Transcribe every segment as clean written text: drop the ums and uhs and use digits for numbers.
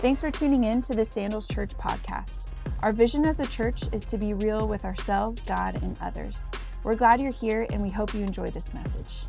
Thanks for tuning in to the Sandals Church podcast. Our vision as a church is to be real with ourselves, God, and others. We're glad you're here, and we hope you enjoy this message.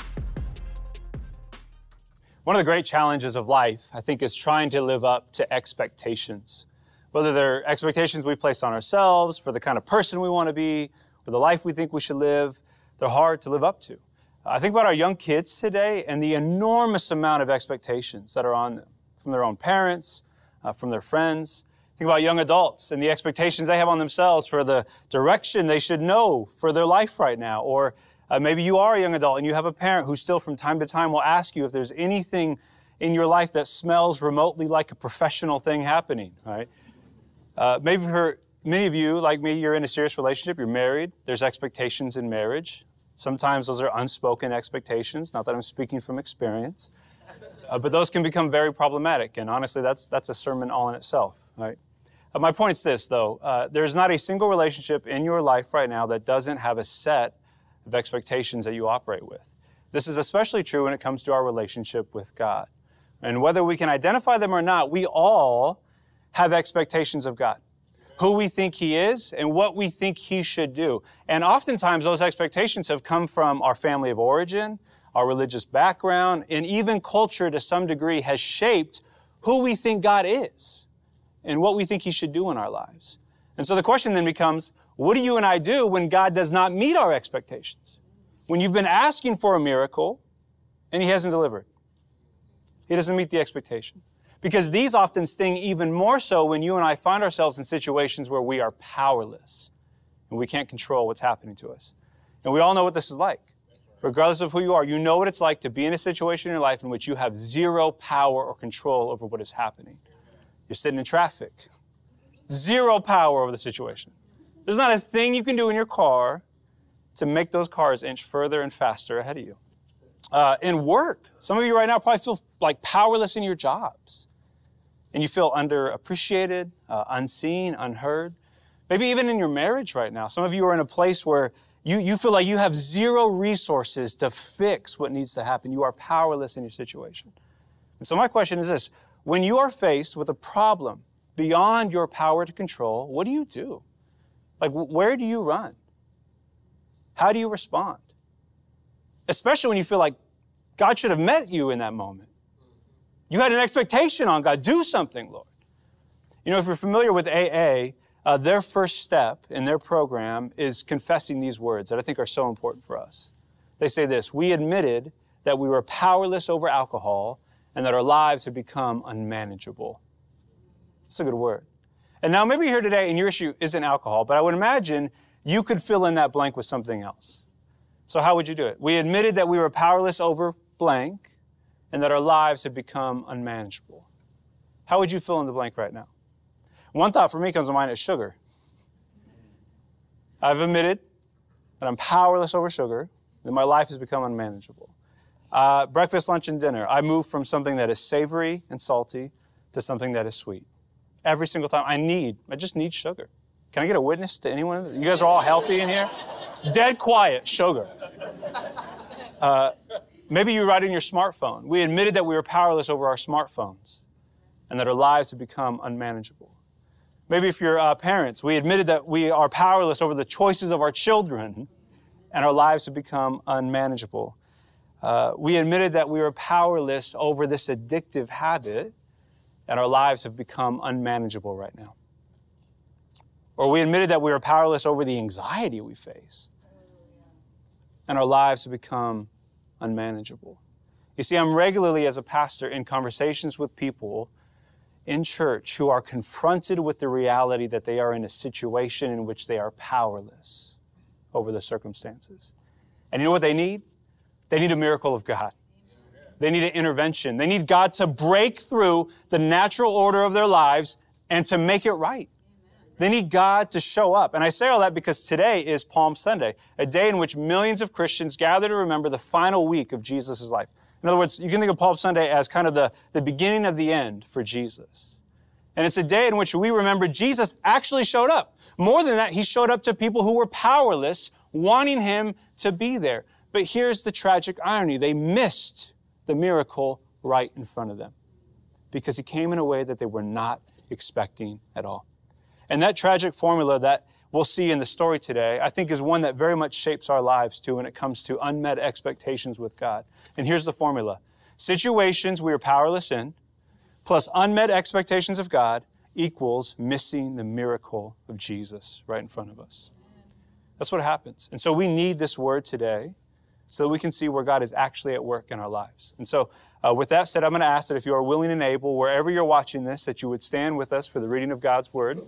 One of the great challenges of life, I think, is trying to live up to expectations. Whether they're expectations we place on ourselves for the kind of person we want to be, or the life we think we should live, they're hard to live up to. I think about our young kids today and the enormous amount of expectations that are on them from their own parents, from their friends. Think about young adults and the expectations they have on themselves for the direction they should know for their life right now. Or maybe you are a young adult and you have a parent who still from time to time will ask you if there's anything in your life that smells remotely like a professional thing happening, right? Maybe for many of you, like me, you're in a serious relationship, you're married, there's expectations in marriage. Sometimes those are unspoken expectations, not that I'm speaking from experience. But those can become very problematic, and honestly, that's a sermon all in itself, right? My point is this, though. There's not a single relationship in your life right now that doesn't have a set of expectations that you operate with. This is especially true when it comes to our relationship with God. And whether we can identify them or not, we all have expectations of God, who we think He is and what we think He should do. And oftentimes, those expectations have come from our family of origin, our religious background, and even culture to some degree has shaped who we think God is and what we think He should do in our lives. And so the question then becomes, what do you and I do when God does not meet our expectations? When you've been asking for a miracle and He hasn't delivered. He doesn't meet the expectation. Because these often sting even more so when you and I find ourselves in situations where we are powerless and we can't control what's happening to us. And we all know what this is like. Regardless of who you are, you know what it's like to be in a situation in your life in which you have zero power or control over what is happening. You're sitting in traffic. Zero power over the situation. There's not a thing you can do in your car to make those cars inch further and faster ahead of you. In work, some of you right now probably feel like powerless in your jobs. And you feel underappreciated, unseen, unheard. Maybe even in your marriage right now. Some of you are in a place where you feel like you have zero resources to fix what needs to happen. You are powerless in your situation. And so my question is this. When you are faced with a problem beyond your power to control, what do you do? Like, where do you run? How do you respond? Especially when you feel like God should have met you in that moment. You had an expectation on God. Do something, Lord. You know, if you're familiar with AA, their first step in their program is confessing these words that I think are so important for us. They say this: we admitted that we were powerless over alcohol and that our lives had become unmanageable. That's a good word. And now maybe you're here today and your issue isn't alcohol, but I would imagine you could fill in that blank with something else. So how would you do it? We admitted that we were powerless over blank and that our lives had become unmanageable. How would you fill in the blank right now? One thought for me comes to mind is sugar. I've admitted that I'm powerless over sugar, that my life has become unmanageable. Breakfast, lunch, and dinner. I moved from something that is savory and salty to something that is sweet. Every single time I just need sugar. Can I get a witness to anyone? You guys are all healthy in here? Dead quiet, sugar. Maybe you write in your smartphone. We admitted that we were powerless over our smartphones and that our lives had become unmanageable. Maybe if you're parents, we admitted that we are powerless over the choices of our children and our lives have become unmanageable. We admitted that we were powerless over this addictive habit and our lives have become unmanageable right now. Or we admitted that we were powerless over the anxiety we face and our lives have become unmanageable. You see, I'm regularly as a pastor in conversations with people in church who are confronted with the reality that they are in a situation in which they are powerless over the circumstances. And you know what they need? They need a miracle of God. They need an intervention. They need God to break through the natural order of their lives and to make it right. They need God to show up. And I say all that because today is Palm Sunday, a day in which millions of Christians gather to remember the final week of Jesus' life. In other words, you can think of Palm Sunday as kind of the beginning of the end for Jesus. And it's a day in which we remember Jesus actually showed up. More than that, He showed up to people who were powerless, wanting Him to be there. But here's the tragic irony. They missed the miracle right in front of them. because he came in a way that they were not expecting at all. And that tragic formula that we'll see in the story today, I think is one that very much shapes our lives too when it comes to unmet expectations with God. And here's the formula. Situations we are powerless in, plus unmet expectations of God, equals missing the miracle of Jesus right in front of us. That's what happens. And so we need this word today so that we can see where God is actually at work in our lives. And so with that said, I'm going to ask that if you are willing and able, wherever you're watching this, that you would stand with us for the reading of God's word.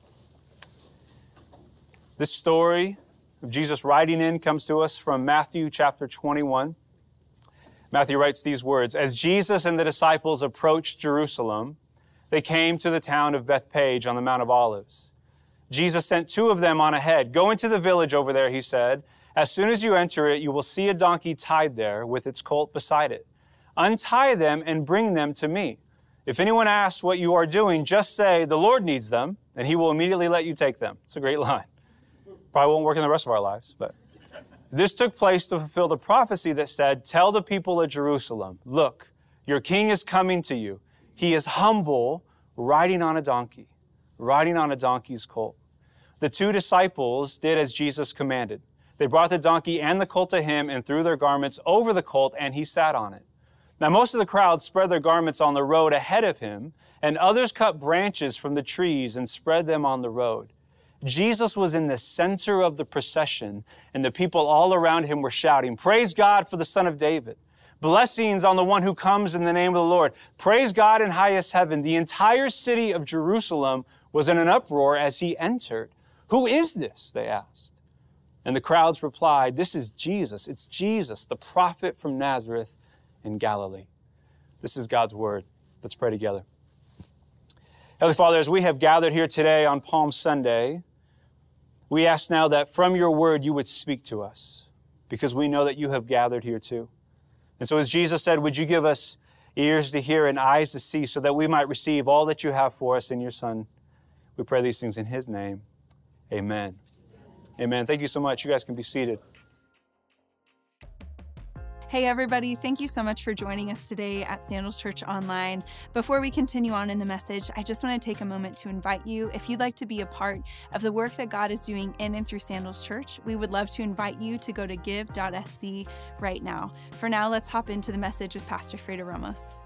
This story of Jesus riding in comes to us from Matthew chapter 21. Matthew writes these words, "As Jesus and the disciples approached Jerusalem, they came to the town of Bethphage on the Mount of Olives. Jesus sent two of them on ahead. 'Go into the village over there,' he said. 'As soon as you enter it, you will see a donkey tied there with its colt beside it. Untie them and bring them to me. If anyone asks what you are doing, just say, the Lord needs them, and he will immediately let you take them.'" It's a great line. Probably won't work in the rest of our lives, but this took place to fulfill the prophecy that said, "Tell the people of Jerusalem, look, your king is coming to you. He is humble, riding on a donkey, riding on a donkey's colt." The two disciples did as Jesus commanded. They brought the donkey and the colt to him and threw their garments over the colt, and he sat on it. Now most of the crowd spread their garments on the road ahead of him, and others cut branches from the trees and spread them on the road. Jesus was in the center of the procession, and the people all around him were shouting, "Praise God for the Son of David. Blessings on the one who comes in the name of the Lord. Praise God in highest heaven." The entire city of Jerusalem was in an uproar as he entered. "Who is this?" they asked. And the crowds replied, "This is Jesus. It's Jesus, the prophet from Nazareth in Galilee." This is God's word. Let's pray together. Heavenly Father, as we have gathered here today on Palm Sunday, we ask now that from your word you would speak to us, because we know that you have gathered here too. And so as Jesus said, would you give us ears to hear and eyes to see so that we might receive all that you have for us in your Son? We pray these things in his name. Amen. Amen. Thank you so much. You guys can be seated. Hey everybody, thank you so much for joining us today at Sandals Church Online. Before we continue on in the message, I just want to take a moment to invite you, if you'd like to be a part of the work that God is doing in and through Sandals Church, we would love to invite you to go to give.sc right now. For now, let's hop into the message with Pastor Fredo Ramos.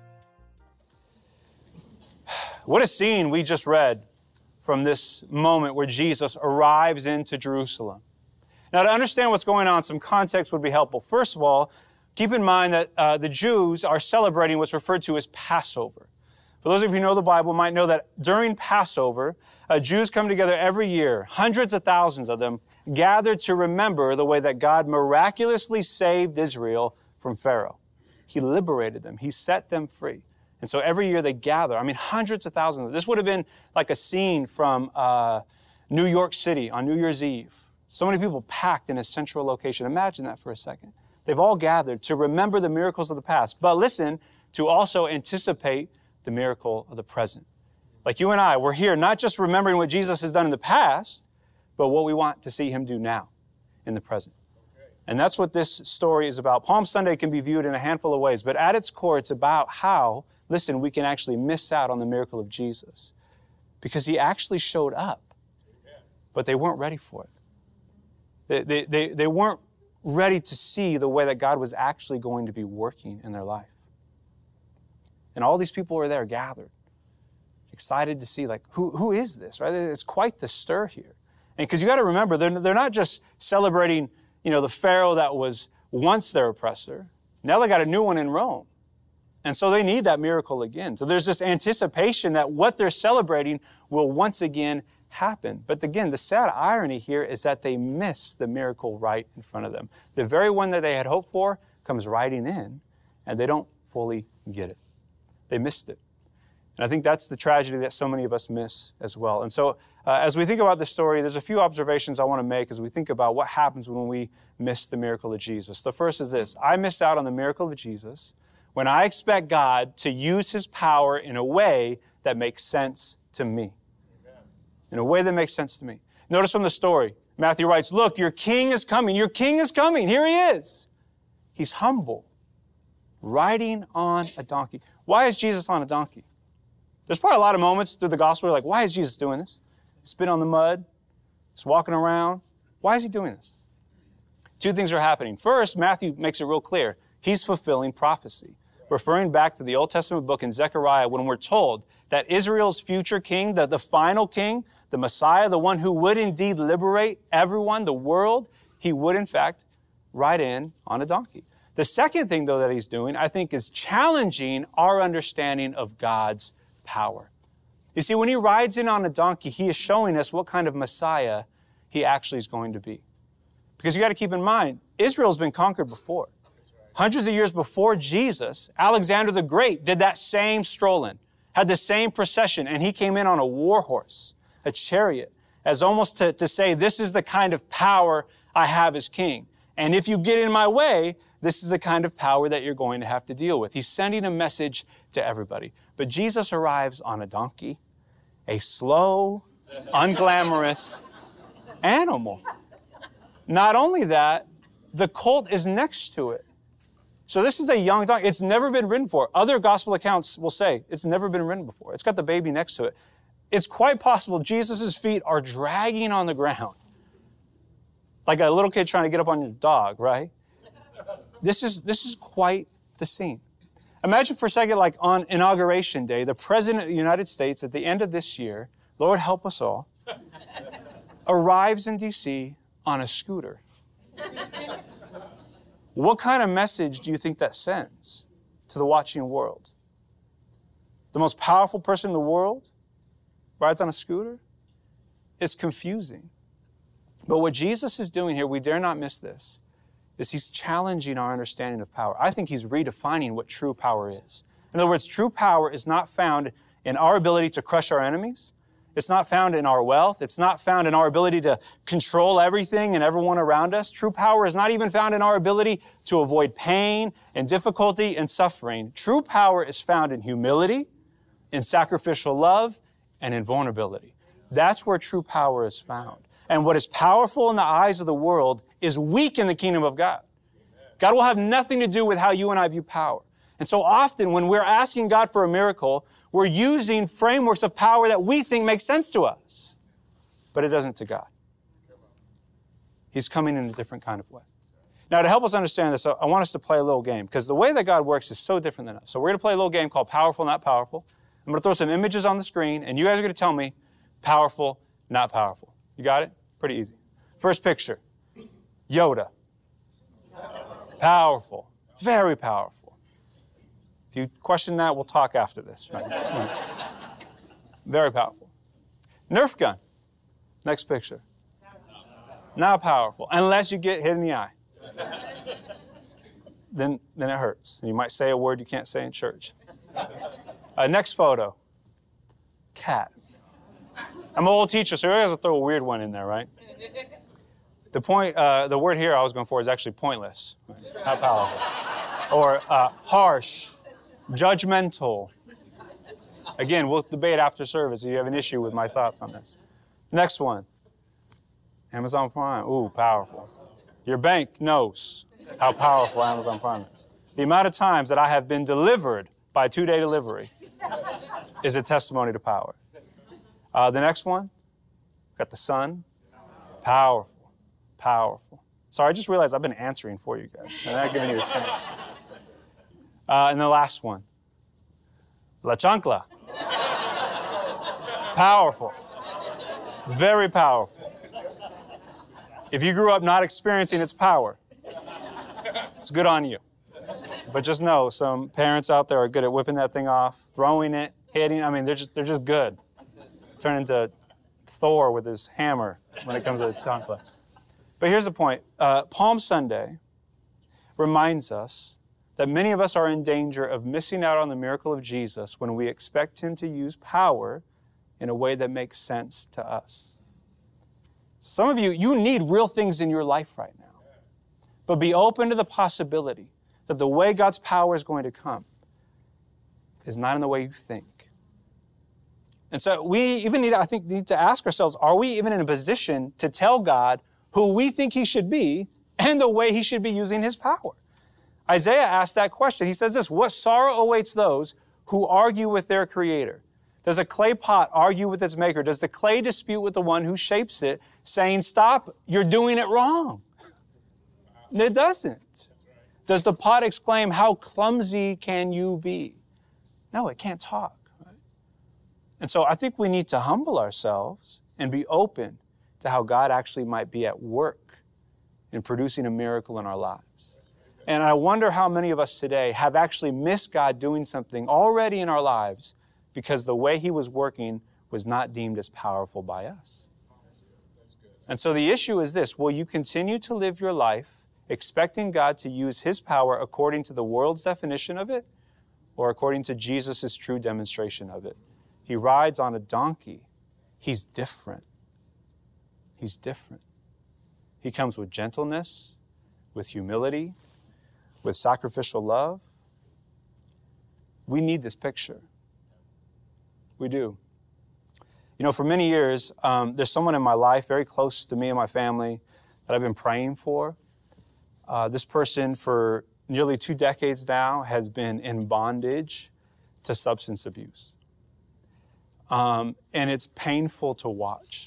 What a scene we just read from this moment where Jesus arrives into Jerusalem. Now, to understand what's going on, some context would be helpful. First of all, keep in mind that the Jews are celebrating what's referred to as Passover. For those of you who know the Bible might know that during Passover, Jews come together every year, hundreds of thousands of them, gathered to remember the way that God miraculously saved Israel from Pharaoh. He liberated them. He set them free. And so every year they gather. I mean, hundreds of thousands. This would have been like a scene from New York City on New Year's Eve. So many people packed in a central location. Imagine that for a second. They've all gathered to remember the miracles of the past, but listen, to also anticipate the miracle of the present. Like you and I, we're here not just remembering what Jesus has done in the past, but what we want to see him do now in the present. And that's what this story is about. Palm Sunday can be viewed in a handful of ways, but at its core, it's about how, listen, we can actually miss out on the miracle of Jesus because he actually showed up, but they weren't ready for it. They weren't ready to see the way that God was actually going to be working in their life. And all these people were there gathered, excited to see, like, who is this, right? It's quite the stir here. And because you got to remember, they're not just celebrating, the Pharaoh that was once their oppressor. Now they got a new one in Rome. And so they need that miracle again. So there's this anticipation that what they're celebrating will once again happen. But again, the sad irony here is that they miss the miracle right in front of them. The very one that they had hoped for comes riding in, and they don't fully get it. They missed it. And I think that's the tragedy that so many of us miss as well. And so as we think about this story, there's a few observations I want to make as we think about what happens when we miss the miracle of Jesus. The first is this: I miss out on the miracle of Jesus when I expect God to use his power in a way that makes sense to me. In a way that makes sense to me. Notice from the story, Matthew writes, "Look, your king is coming. Your king is coming. Here he is. He's humble, riding on a donkey." Why is Jesus on a donkey? There's probably a lot of moments through the gospel where you're like, why is Jesus doing this? Spit on the mud, just walking around. Why is he doing this? Two things are happening. First, Matthew makes it real clear. He's fulfilling prophecy, referring back to the Old Testament book in Zechariah when we're told that Israel's future king, the final king, the Messiah, the one who would indeed liberate everyone, the world, he would in fact ride in on a donkey. The second thing, though, that he's doing, I think, is challenging our understanding of God's power. You see, when he rides in on a donkey, he is showing us what kind of Messiah he actually is going to be. Because you got to keep in mind, Israel's been conquered before. Hundreds of years before Jesus, Alexander the Great did that same strolling, had the same procession, and he came in on a war horse, a chariot, as almost to say, this is the kind of power I have as king. And if you get in my way, this is the kind of power that you're going to have to deal with. He's sending a message to everybody. But Jesus arrives on a donkey, a slow, unglamorous animal. Not only that, the colt is next to it. So this is a young donkey. It's never been ridden before. Other gospel accounts will say it's never been ridden before. It's got the baby next to it. It's quite possible Jesus' feet are dragging on the ground. Like a little kid trying to get up on your dog, right? This is quite the scene. Imagine for a second, like on Inauguration Day, the President of the United States at the end of this year, Lord help us all, arrives in D.C. on a scooter. What kind of message do you think that sends to the watching world? The most powerful person in the world rides on a scooter? It's confusing. But what Jesus is doing here, we dare not miss this, is he's challenging our understanding of power. I think he's redefining what true power is. In other words, true power is not found in our ability to crush our enemies. It's not found in our wealth. It's not found in our ability to control everything and everyone around us. True power is not even found in our ability to avoid pain and difficulty and suffering. True power is found in humility, in sacrificial love, and in vulnerability. That's where true power is found. And what is powerful in the eyes of the world is weak in the kingdom of God. God will have nothing to do with how you and I view power. And so often when we're asking God for a miracle, we're using frameworks of power that we think make sense to us. But it doesn't to God. He's coming in a different kind of way. Now, to help us understand this, I want us to play a little game, because the way that God works is so different than us. So we're going to play a little game called Powerful, Not Powerful. I'm going to throw some images on the screen, and you guys are going to tell me powerful, not powerful. You got it? Pretty easy. First picture, Yoda. Powerful, very powerful. If you question that, we'll talk after this. Right? Very powerful. Nerf gun. Next picture. Not powerful, unless you get hit in the eye. Then it hurts. And you might say a word you can't say in church. Next photo. Cat. I'm an old teacher, so I have to throw a weird one in there, right? The word here I was going for is actually pointless. Not powerful. Or harsh, judgmental. Again, we'll debate after service if you have an issue with my thoughts on this. Next one. Amazon Prime. Ooh, powerful. Your bank knows how powerful Amazon Prime is. The amount of times that I have been delivered by 2-day delivery is a testimony to power. The next one, got the sun. Powerful, powerful. Sorry, I just realized I've been answering for you guys. I'm not giving you a chance. And the last one, La Chancla. Powerful, very powerful. If you grew up not experiencing its power, it's good on you. But just know, some parents out there are good at whipping that thing off, throwing it, hitting. I mean, they're just good. Turn into Thor with his hammer when it comes to the chancla. But here's the point. Palm Sunday reminds us that many of us are in danger of missing out on the miracle of Jesus when we expect him to use power in a way that makes sense to us. Some of you need real things in your life right now. But be open to the possibility that the way God's power is going to come is not in the way you think. And so we even need to ask ourselves, are we even in a position to tell God who we think he should be and the way he should be using his power? Isaiah asked that question. He says this, what sorrow awaits those who argue with their creator? Does a clay pot argue with its maker? Does the clay dispute with the one who shapes it, saying, stop, you're doing it wrong? It doesn't. Does the pot exclaim, how clumsy can you be? No, it can't talk. Right? And so I think we need to humble ourselves and be open to how God actually might be at work in producing a miracle in our lives. And I wonder how many of us today have actually missed God doing something already in our lives because the way He was working was not deemed as powerful by us. And so the issue is this: will you continue to live your life expecting God to use His power according to the world's definition of it, or according to Jesus' true demonstration of it? He rides on a donkey. He's different. He's different. He comes with gentleness, with humility, with sacrificial love. We need this picture. We do. You know, for many years, there's someone in my life very close to me and my family that I've been praying for. This person for nearly 2 decades now has been in bondage to substance abuse. And it's painful to watch.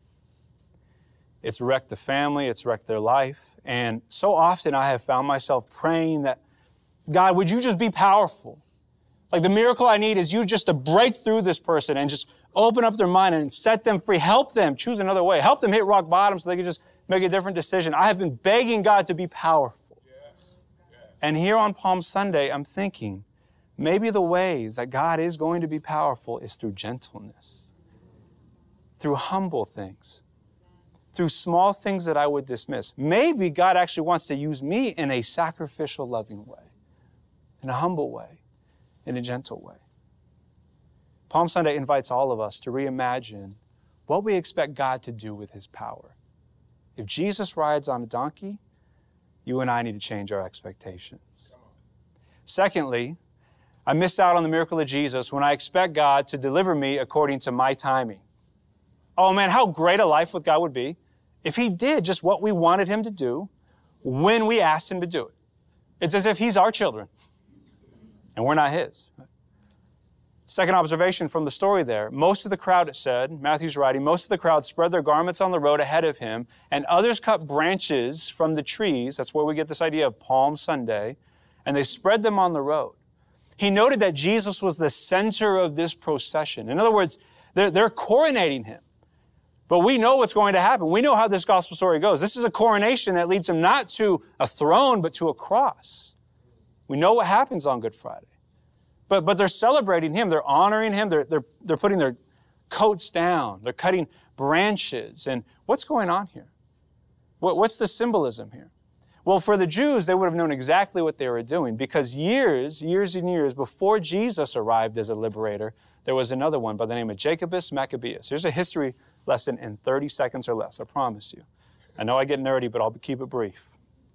It's wrecked the family, it's wrecked their life. And so often I have found myself praying that, God, would you just be powerful? Like the miracle I need is you just to break through this person and just open up their mind and set them free. Help them choose another way. Help them hit rock bottom so they can just make a different decision. I have been begging God to be powerful. Yes. And here on Palm Sunday, I'm thinking, maybe the ways that God is going to be powerful is through gentleness, through humble things, through small things that I would dismiss. Maybe God actually wants to use me in a sacrificial, loving way, in a humble way, in a gentle way. Palm Sunday invites all of us to reimagine what we expect God to do with His power. If Jesus rides on a donkey, you and I need to change our expectations. Secondly, I miss out on the miracle of Jesus when I expect God to deliver me according to my timing. Oh man, how great a life with God would be if He did just what we wanted Him to do when we asked Him to do it. It's as if He's our children and we're not His. Second observation from the story there, most of the crowd, it said, Matthew's writing, most of the crowd spread their garments on the road ahead of Him, and others cut branches from the trees, that's where we get this idea of Palm Sunday, and they spread them on the road. He noted that Jesus was the center of this procession. In other words, they're coronating Him. But we know what's going to happen. We know how this gospel story goes. This is a coronation that leads Him not to a throne, but to a cross. We know what happens on Good Friday. But they're celebrating Him. They're honoring Him. They're putting their coats down. They're cutting branches. And what's going on here? What's the symbolism here? Well, for the Jews, they would have known exactly what they were doing because years and years before Jesus arrived as a liberator, there was another one by the name of Jacobus Maccabeus. Here's a history lesson in 30 seconds or less, I promise you. I know I get nerdy, but I'll keep it brief.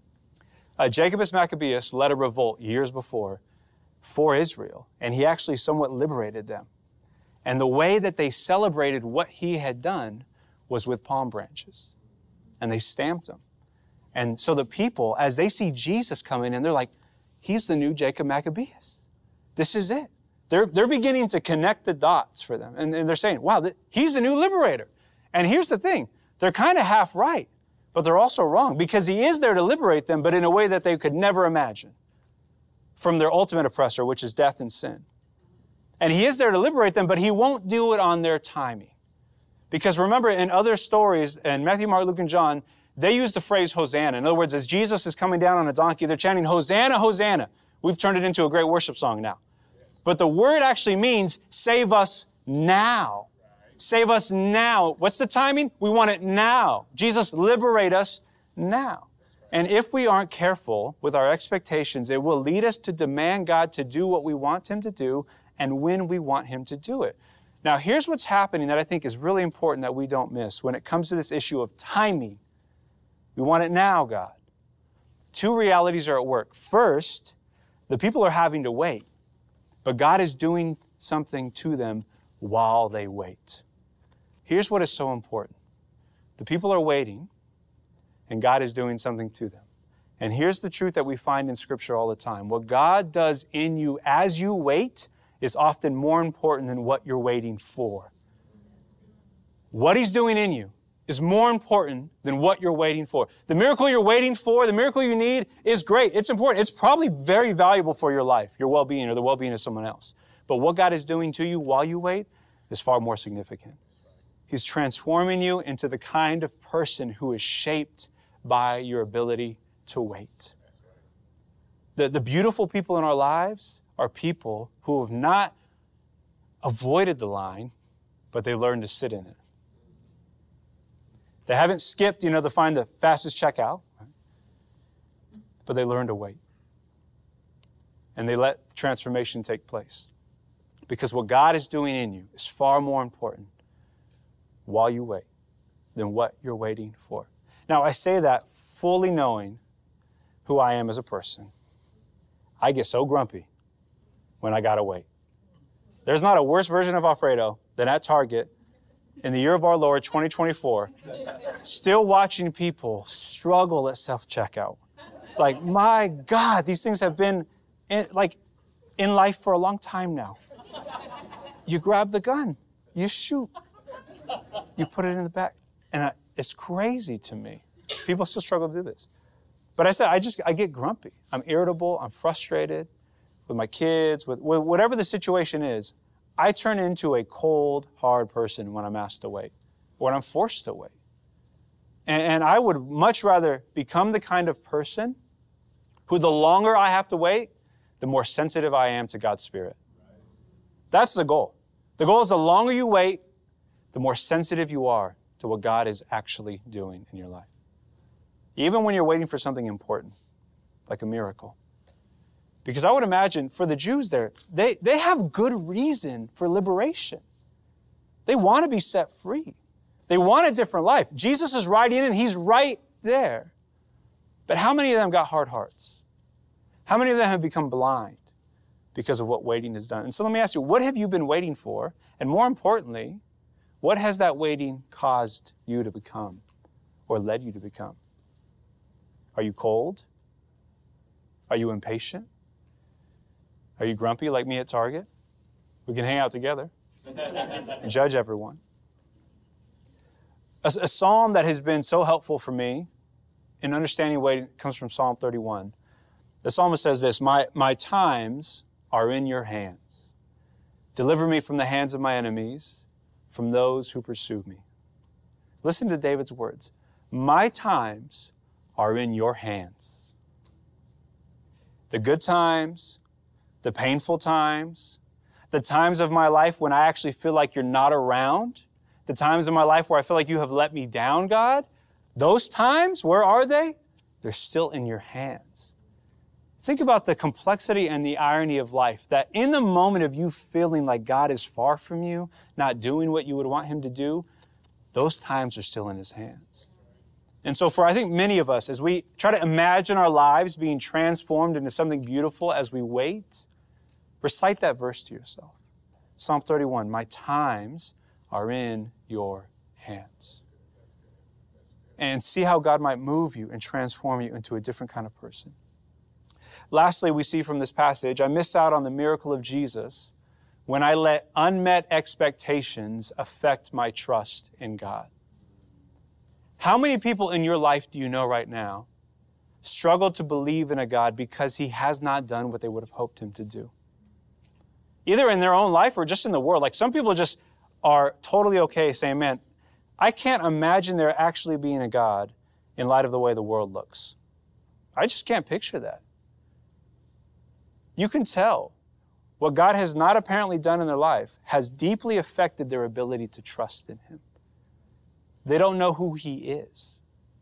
Jacobus Maccabeus led a revolt years before for Israel, and he actually somewhat liberated them. And the way that they celebrated what he had done was with palm branches. And they stamped them. And so the people, as they see Jesus coming in, they're like, He's the new Jacob Maccabeus. This is it. They're beginning to connect the dots for them. And they're saying, wow, He's the new liberator. And here's the thing. They're kind of half right, but they're also wrong because He is there to liberate them, but in a way that they could never imagine from their ultimate oppressor, which is death and sin. And He is there to liberate them, but He won't do it on their timing. Because remember, in other stories, in Matthew, Mark, Luke, and John, they use the phrase Hosanna. In other words, as Jesus is coming down on a donkey, they're chanting, Hosanna, Hosanna. We've turned it into a great worship song now. But the word actually means save us now. Save us now. What's the timing? We want it now. Jesus, liberate us now. And if we aren't careful with our expectations, it will lead us to demand God to do what we want Him to do and when we want Him to do it. Now, here's what's happening that I think is really important that we don't miss when it comes to this issue of timing. We want it now, God. Two realities are at work. First, the people are having to wait, but God is doing something to them while they wait. Here's what is so important. The people are waiting, and God is doing something to them. And here's the truth that we find in Scripture all the time. What God does in you as you wait is often more important than what you're waiting for. What He's doing in you is more important than what you're waiting for. The miracle you're waiting for, the miracle you need is great. It's important. It's probably very valuable for your life, your well-being, or the well-being of someone else. But what God is doing to you while you wait is far more significant. He's transforming you into the kind of person who is shaped by your ability to wait. The beautiful people in our lives are people who have not avoided the line, but they learned to sit in it. They haven't skipped, to find the fastest checkout, but they learned to wait. And they let the transformation take place. Because what God is doing in you is far more important while you wait than what you're waiting for. Now, I say that fully knowing who I am as a person. I get so grumpy when I gotta wait. There's not a worse version of Alfredo than at Target in the year of our Lord, 2024, still watching people struggle at self-checkout. Like, my God, these things have been in life for a long time now. You grab the gun, you shoot, you put it in the back. And it's crazy to me. People still struggle to do this. But I said, I get grumpy. I'm irritable, I'm frustrated with my kids, with whatever the situation is. I turn into a cold, hard person when I'm asked to wait, when I'm forced to wait. And I would much rather become the kind of person who the longer I have to wait, the more sensitive I am to God's Spirit. That's the goal. The goal is the longer you wait, the more sensitive you are to what God is actually doing in your life. Even when you're waiting for something important, like a miracle. Because I would imagine for the Jews there, they have good reason for liberation. They want to be set free. They want a different life. Jesus is right in and He's right there. But how many of them got hard hearts? How many of them have become blind because of what waiting has done? And so let me ask you, what have you been waiting for? And more importantly, what has that waiting caused you to become or led you to become? Are you cold? Are you impatient? Are you grumpy like me at Target? We can hang out together and judge everyone. A psalm that has been so helpful for me in understanding waiting comes from Psalm 31. The psalmist says this, my times are in your hands. Deliver me from the hands of my enemies, from those who pursue me. Listen to David's words. My times are in your hands. The good times, the painful times, the times of my life when I actually feel like you're not around, the times of my life where I feel like you have let me down, God, those times, where are they? They're still in your hands. Think about the complexity and the irony of life, that in the moment of you feeling like God is far from you, not doing what you would want Him to do, those times are still in His hands. And so for, I think, many of us, as we try to imagine our lives being transformed into something beautiful as we wait, recite that verse to yourself. Psalm 31, my times are in your hands. And see how God might move you and transform you into a different kind of person. Lastly, we see from this passage, I missed out on the miracle of Jesus when I let unmet expectations affect my trust in God. How many people in your life do you know right now struggle to believe in a God because He has not done what they would have hoped Him to do? Either in their own life or just in the world. Like some people just are totally okay saying, man, I can't imagine there actually being a God in light of the way the world looks. I just can't picture that. You can tell what God has not apparently done in their life has deeply affected their ability to trust in Him. They don't know who He is.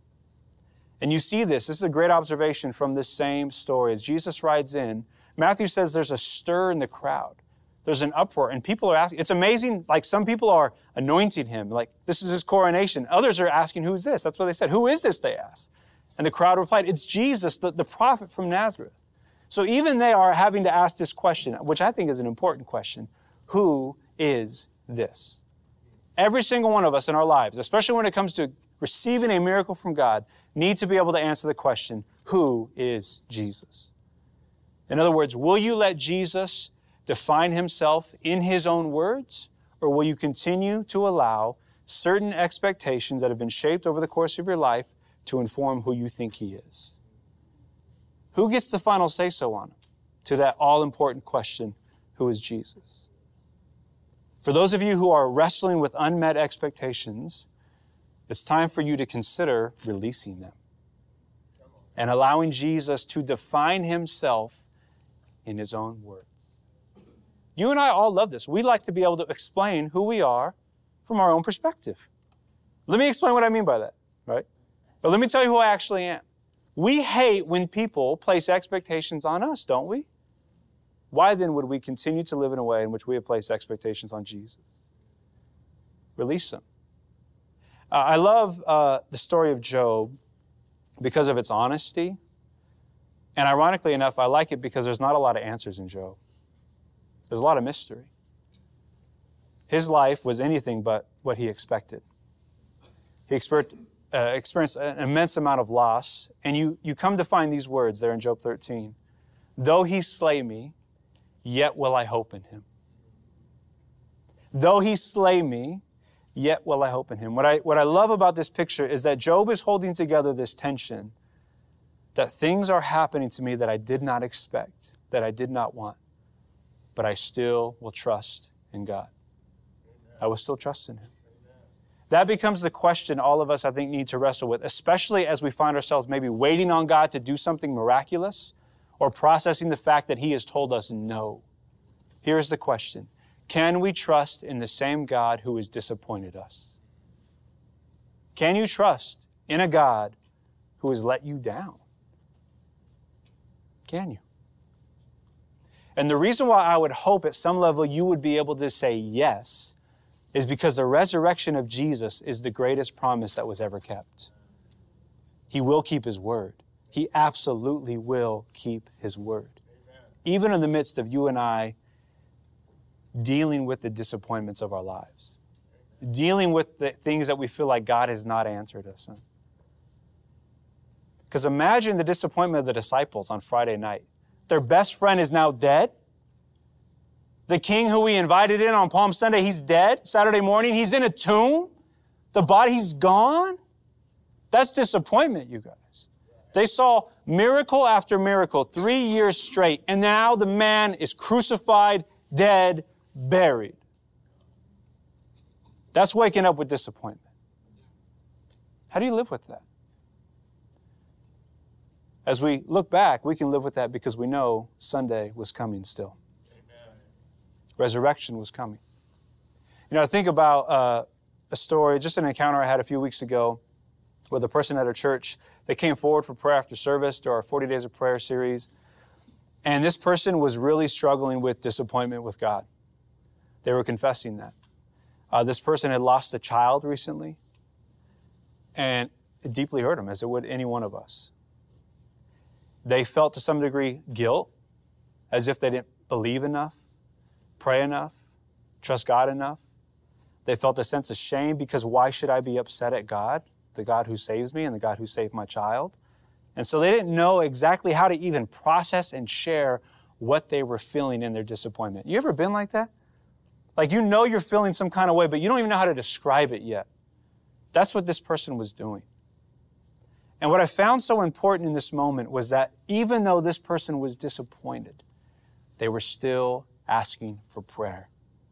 And you see this. This is a great observation from this same story. As Jesus rides in, Matthew says there's a stir in the crowd. There's an uproar, and people are asking. It's amazing, like some people are anointing Him, like this is His coronation. Others are asking, who is this? That's what they said. Who is this, they asked. And the crowd replied, it's Jesus, the prophet from Nazareth. So even they are having to ask this question, which I think is an important question. Who is this? Every single one of us in our lives, especially when it comes to receiving a miracle from God, need to be able to answer the question, who is Jesus? In other words, will you let Jesus define himself in his own words, or will you continue to allow certain expectations that have been shaped over the course of your life to inform who you think he is? Who gets the final say-so on him? To that all-important question, who is Jesus? For those of you who are wrestling with unmet expectations, it's time for you to consider releasing them and allowing Jesus to define himself in his own words. You and I all love this. We like to be able to explain who we are from our own perspective. Let me explain what I mean by that, right? But let me tell you who I actually am. We hate when people place expectations on us, don't we? Why then would we continue to live in a way in which we have placed expectations on Jesus? Release them. I love the story of Job because of its honesty. And ironically enough, I like it because there's not a lot of answers in Job. There's a lot of mystery. His life was anything but what he expected. He experienced an immense amount of loss. And you come to find these words there in Job 13. Though he slay me, yet will I hope in him. Though he slay me, yet will I hope in him. What I love about this picture is that Job is holding together this tension that things are happening to me that I did not expect, that I did not want, but I still will trust in God. I will still trust in him. That becomes the question all of us, I think, need to wrestle with, especially as we find ourselves maybe waiting on God to do something miraculous or processing the fact that he has told us no. Here's the question. Can we trust in the same God who has disappointed us? Can you trust in a God who has let you down? Can you? And the reason why I would hope at some level you would be able to say yes is because the resurrection of Jesus is the greatest promise that was ever kept. He will keep his word. He absolutely will keep his word. Amen. Even in the midst of you and I dealing with the disappointments of our lives, dealing with the things that we feel like God has not answered us in. Because imagine the disappointment of the disciples on Friday night. Their best friend is now dead. The king who we invited in on Palm Sunday, he's dead. Saturday morning, he's in a tomb. The body's gone. That's disappointment, you guys. They saw miracle after miracle, 3 years straight, and now the man is crucified, dead, buried. That's waking up with disappointment. How do you live with that? As we look back, we can live with that because we know Sunday was coming still. Amen. Resurrection was coming. You know, I think about a story, just an encounter I had a few weeks ago with a person at our church. They came forward for prayer after service to our 40 Days of Prayer series. And this person was really struggling with disappointment with God. They were confessing that. This person had lost a child recently, and it deeply hurt them, as it would any one of us. They felt to some degree guilt, as if they didn't believe enough, pray enough, trust God enough. They felt a sense of shame because why should I be upset at God, the God who saves me and the God who saved my child? And so they didn't know exactly how to even process and share what they were feeling in their disappointment. You ever been like that? Like you know you're feeling some kind of way, but you don't even know how to describe it yet. That's what this person was doing. And what I found so important in this moment was that even though this person was disappointed, they were still asking for prayer.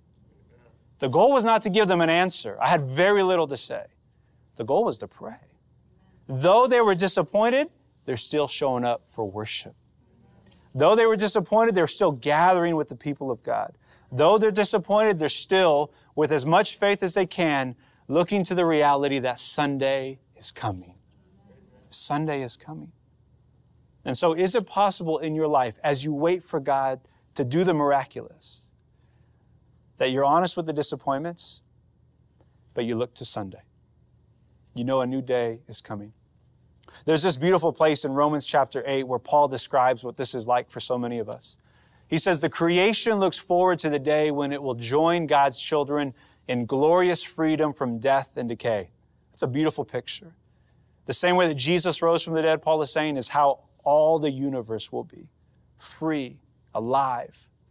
The goal was not to give them an answer. I had very little to say. The goal was to pray. Though they were disappointed, they're still showing up for worship. Though they were disappointed, they're still gathering with the people of God. Though they're disappointed, they're still, with as much faith as they can, looking to the reality that Sunday is coming. Sunday is coming. And so is it possible in your life, as you wait for God to do the miraculous, that you're honest with the disappointments, but you look to Sunday? You know a new day is coming. There's this beautiful place in Romans chapter 8 where Paul describes what this is like for so many of us. He says, the creation looks forward to the day when it will join God's children in glorious freedom from death and decay. It's a beautiful picture. The same way that Jesus rose from the dead, Paul is saying, is how all the universe will be. Free, alive,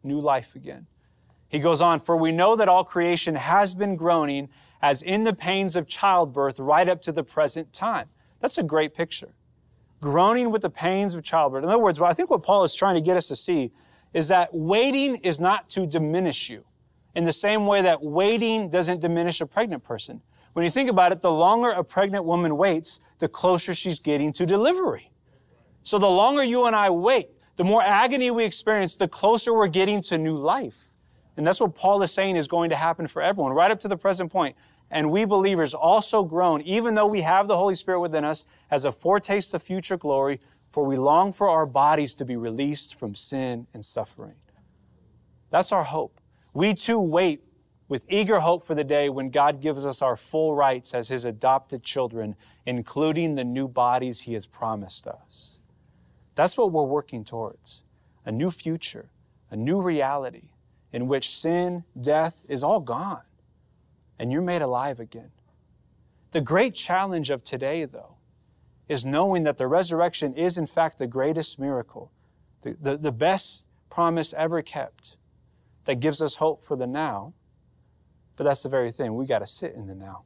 new life again. He goes on, for we know that all creation has been groaning as in the pains of childbirth right up to the present time. That's a great picture. Groaning with the pains of childbirth. In other words, I think what Paul is trying to get us to see is that waiting is not to diminish you in the same way that waiting doesn't diminish a pregnant person. When you think about it, the longer a pregnant woman waits, the closer she's getting to delivery. So the longer you and I wait, the more agony we experience, the closer we're getting to new life. And that's what Paul is saying is going to happen for everyone, right up to the present point. And we believers also groan, even though we have the Holy Spirit within us, as a foretaste of future glory, for we long for our bodies to be released from sin and suffering. That's our hope. We too wait with eager hope for the day when God gives us our full rights as His adopted children, including the new bodies He has promised us. That's what we're working towards, a new future, a new reality in which sin, death is all gone, and you're made alive again. The great challenge of today, though, is knowing that the resurrection is in fact the greatest miracle, the best promise ever kept that gives us hope for the now. But that's the very thing. We got to sit in the now.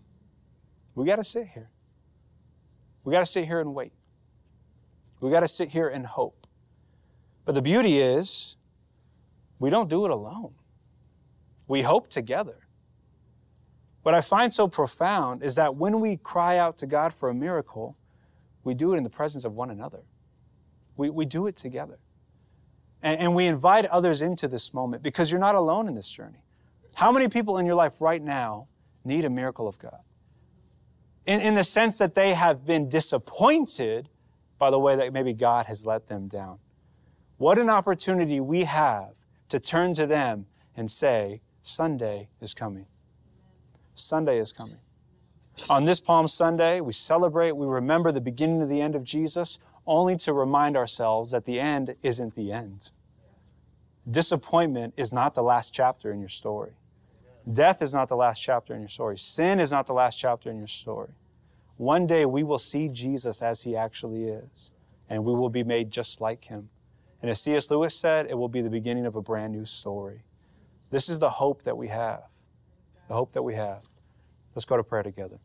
We got to sit here. We got to sit here and wait. We got to sit here and hope. But the beauty is, we don't do it alone. We hope together. What I find so profound is that when we cry out to God for a miracle, we do it in the presence of one another. We do it together. And we invite others into this moment because you're not alone in this journey. How many people in your life right now need a miracle of God? In the sense that they have been disappointed by the way that maybe God has let them down. What an opportunity we have to turn to them and say, Sunday is coming. Sunday is coming. On this Palm Sunday, we celebrate, we remember the beginning of the end of Jesus, only to remind ourselves that the end isn't the end. Disappointment is not the last chapter in your story. Death is not the last chapter in your story. Sin is not the last chapter in your story. One day we will see Jesus as He actually is, and we will be made just like Him. And as C.S. Lewis said, it will be the beginning of a brand new story. This is the hope that we have. The hope that we have. Let's go to prayer together.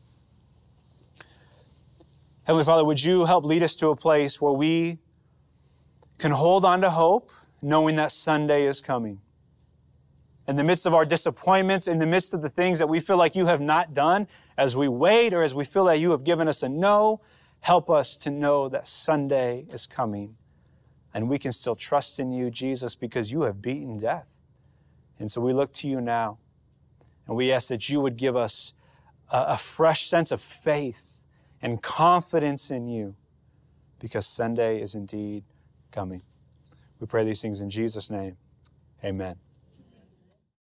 Heavenly Father, would you help lead us to a place where we can hold on to hope, knowing that Sunday is coming. In the midst of our disappointments, in the midst of the things that we feel like you have not done, as we wait or as we feel that you have given us a no, help us to know that Sunday is coming. And we can still trust in you, Jesus, because you have beaten death. And so we look to you now. And we ask that you would give us a fresh sense of faith and confidence in you, because Sunday is indeed coming. We pray these things in Jesus' name. Amen.